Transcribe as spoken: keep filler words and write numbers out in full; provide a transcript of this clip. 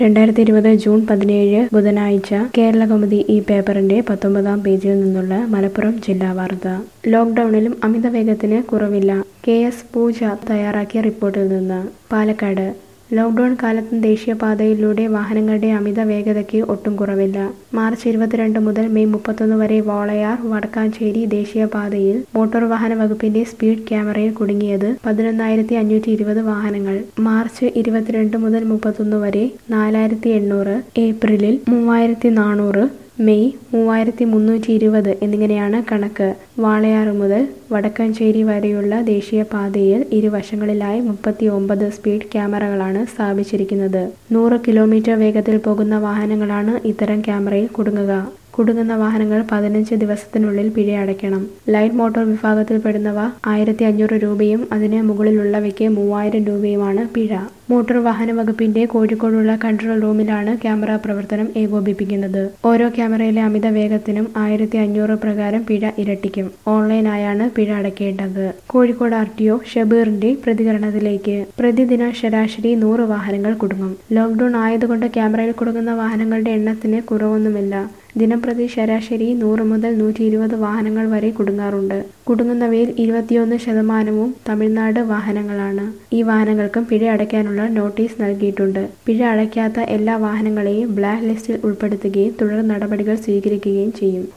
രണ്ടായിരത്തി ഇരുപത് ജൂൺ പതിനേഴ് ബുധനാഴ്ച കേരളകൗമുദി ഈ പേപ്പറിന്റെ പത്തൊമ്പതാം പേജിൽ നിന്നുള്ള മലപ്പുറം ജില്ലാ വാർത്ത. ലോക്ഡൌണിലും അമിതവേഗത്തിന് കുറവില്ല. കെ എസ് പൂജ തയ്യാറാക്കിയ റിപ്പോർട്ടിൽ നിന്ന്. പാലക്കാട് ലോക്ഡൌൺ കാലത്തും ദേശീയപാതയിലൂടെ വാഹനങ്ങളുടെ അമിത വേഗതയ്ക്ക് ഒട്ടും കുറവില്ല. മാർച്ച് ഇരുപത്തിരണ്ട് മുതൽ മെയ് മുപ്പത്തൊന്ന് വരെ വാളയാർ വടക്കാഞ്ചേരി ദേശീയപാതയിൽ മോട്ടോർ വാഹന വകുപ്പിന്റെ സ്പീഡ് ക്യാമറയിൽ കുടുങ്ങിയത് പതിനൊന്നായിരത്തി അഞ്ഞൂറ്റി ഇരുപത് വാഹനങ്ങൾ. മാർച്ച് ഇരുപത്തിരണ്ട് മുതൽ മുപ്പത്തൊന്ന് വരെ നാലായിരത്തി എണ്ണൂറ്, ഏപ്രിലിൽ മൂവായിരത്തി നാനൂറ്, മെയ് മൂവായിരത്തി മുന്നൂറ്റി ഇരുപത് എന്നിങ്ങനെയാണ് കണക്ക്. വാളയാർ മുതൽ വടക്കാഞ്ചേരി വരെയുള്ള ദേശീയപാതയിൽ ഇരുവശങ്ങളിലായി മുപ്പത്തി ഒമ്പത് സ്പീഡ് ക്യാമറകളാണ് സ്ഥാപിച്ചിരിക്കുന്നത്. നൂറ് കിലോമീറ്റർ വേഗത്തിൽ പോകുന്ന വാഹനങ്ങളാണ് ഇത്തരം ക്യാമറയിൽ കുടുങ്ങുക. കുടുങ്ങുന്ന വാഹനങ്ങൾ പതിനഞ്ച് ദിവസത്തിനുള്ളിൽ പിഴ അടയ്ക്കണം. ലൈറ്റ് മോട്ടോർ വിഭാഗത്തിൽപ്പെടുന്നവ ആയിരത്തി അഞ്ഞൂറ് രൂപയും അതിന് മുകളിലുള്ളവയ്ക്ക് മൂവായിരം രൂപയുമാണ് പിഴ. മോട്ടോർ വാഹന വകുപ്പിന്റെ കോഴിക്കോടുള്ള കൺട്രോൾ റൂമിലാണ് ക്യാമറ പ്രവർത്തനം ഏകോപിപ്പിക്കുന്നത്. ഓരോ ക്യാമറയിലെ അമിത വേഗത്തിനും ആയിരത്തി അഞ്ഞൂറ് പ്രകാരം പിഴ ഇരട്ടിക്കും. ഓൺലൈനായാണ് പിഴ അടയ്ക്കേണ്ടത്. കോഴിക്കോട് ആർ ടി ഒ ഷബീറിന്റെ പ്രതികരണത്തിലേക്ക്. പ്രതിദിന ശരാശരി നൂറ് വാഹനങ്ങൾ കുടുങ്ങും. ലോക്ഡൌൺ ആയതുകൊണ്ട് ക്യാമറയിൽ കുടുങ്ങുന്ന വാഹനങ്ങളുടെ എണ്ണത്തിന് കുറവൊന്നുമില്ല. ദിനംപ്രതി ശരാശരി നൂറ് മുതൽ നൂറ്റി ഇരുപത് വാഹനങ്ങൾ വരെ കുടുങ്ങാറുണ്ട്. കുടുങ്ങുന്നവയിൽ ഇരുപത്തിയൊന്ന് ശതമാനവും തമിഴ്നാട് വാഹനങ്ങളാണ്. ഈ വാഹനങ്ങൾക്കും പിഴ അടയ്ക്കാനുള്ള നോട്ടീസ് നൽകിയിട്ടുണ്ട്. പിഴ അടയ്ക്കാത്ത എല്ലാ വാഹനങ്ങളെയും ബ്ലാക്ക് ലിസ്റ്റിൽ ഉൾപ്പെടുത്തുകയും തുടർ നടപടികൾ സ്വീകരിക്കുകയും ചെയ്യും.